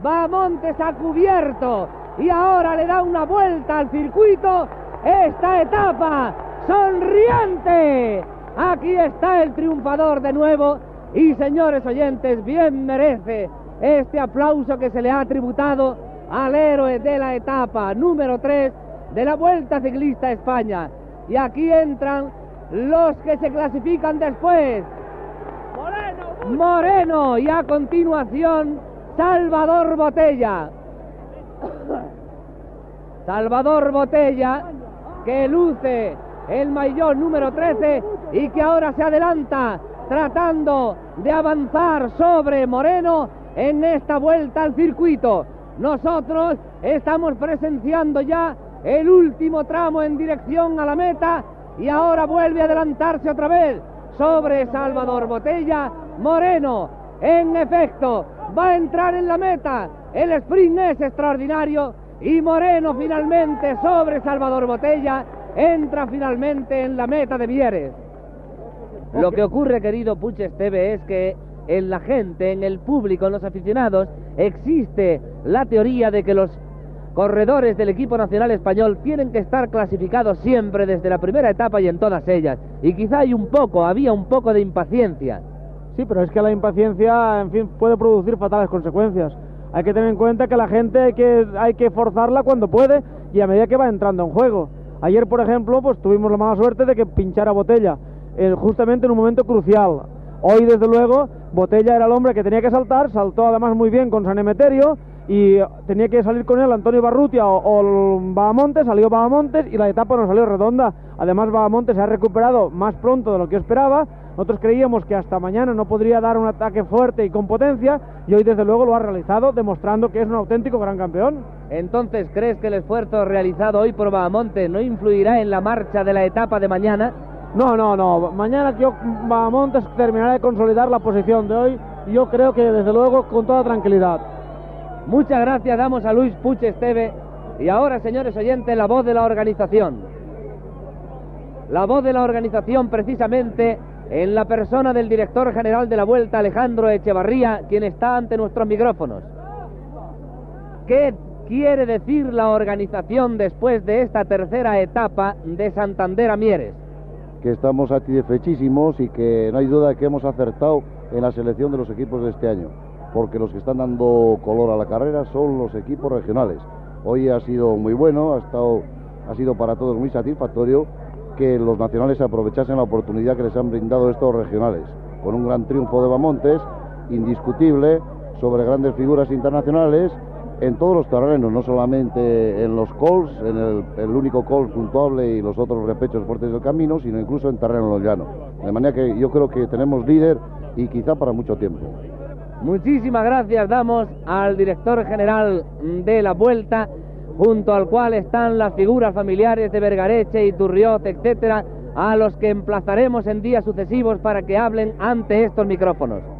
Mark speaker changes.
Speaker 1: Bahamontes ha cubierto y ahora le da una vuelta al circuito. Esta etapa sonriente. Aquí está el triunfador de nuevo y, señores oyentes, bien merece este aplauso que se le ha tributado al héroe de la etapa número 3 de la Vuelta Ciclista a España. Y aquí entran los que se clasifican después. Moreno y a continuación Salvador Botella. Salvador Botella, que luce el maillot número 13 y que ahora se adelanta tratando de avanzar sobre Moreno en esta vuelta al circuito. Nosotros estamos presenciando ya el último tramo en dirección a la meta y ahora vuelve a adelantarse otra vez sobre Salvador Botella. Moreno, en efecto, va a entrar en la meta. El sprint es extraordinario y Moreno finalmente sobre Salvador Botella entra finalmente en la meta de Mieres. Lo que ocurre, querido Puig Esteve, es que en la gente, en el público, en los aficionados, existe la teoría de que los corredores del equipo nacional español tienen que estar clasificados siempre desde la primera etapa y en todas ellas. Y quizá había un poco de impaciencia.
Speaker 2: Sí, pero es que la impaciencia, en fin, puede producir fatales consecuencias. Hay que tener en cuenta que la gente hay que forzarla cuando puede y a medida que va entrando en juego. Ayer, por ejemplo, pues tuvimos la mala suerte de que pinchara Botella, justamente en un momento crucial. Hoy, desde luego, Botella era el hombre que tenía que saltar, saltó además muy bien con San Emeterio y tenía que salir con él Antonio Barrutia o Bahamontes. Salió Bahamontes y la etapa no salió redonda. Además, Bahamontes se ha recuperado más pronto de lo que yo esperaba. Nosotros creíamos que hasta mañana no podría dar un ataque fuerte y con potencia, y hoy desde luego lo ha realizado, demostrando que es un auténtico gran campeón.
Speaker 1: Entonces, ¿crees que el esfuerzo realizado hoy por Bahamontes no influirá en la marcha de la etapa de mañana?
Speaker 2: No. Mañana Bahamontes terminará de consolidar la posición de hoy, y yo creo que desde luego con toda tranquilidad.
Speaker 1: Muchas gracias damos a Luis Puig Esteve. Y ahora, señores oyentes, la voz de la organización. La voz de la organización, precisamente en la persona del director general de la Vuelta, Alejandro Echevarría, quien está ante nuestros micrófonos. ¿Qué quiere decir la organización después de esta tercera etapa de Santander a Mieres?
Speaker 3: Que estamos satisfechísimos y que no hay duda de que hemos acertado en la selección de los equipos de este año, porque los que están dando color a la carrera son los equipos regionales. Hoy ha sido muy bueno, ha sido para todos muy satisfactorio que los nacionales aprovechasen la oportunidad que les han brindado estos regionales, con un gran triunfo de Bahamontes, indiscutible, sobre grandes figuras internacionales, en todos los terrenos, no solamente en los calls, en el único call puntuable y los otros repechos fuertes del camino, sino incluso en terreno llano. De manera que yo creo que tenemos líder y quizá para mucho tiempo.
Speaker 1: Muchísimas gracias damos al director general de la Vuelta, junto al cual están las figuras familiares de Vergareche y Turriot, etcétera, a los que emplazaremos en días sucesivos para que hablen ante estos micrófonos.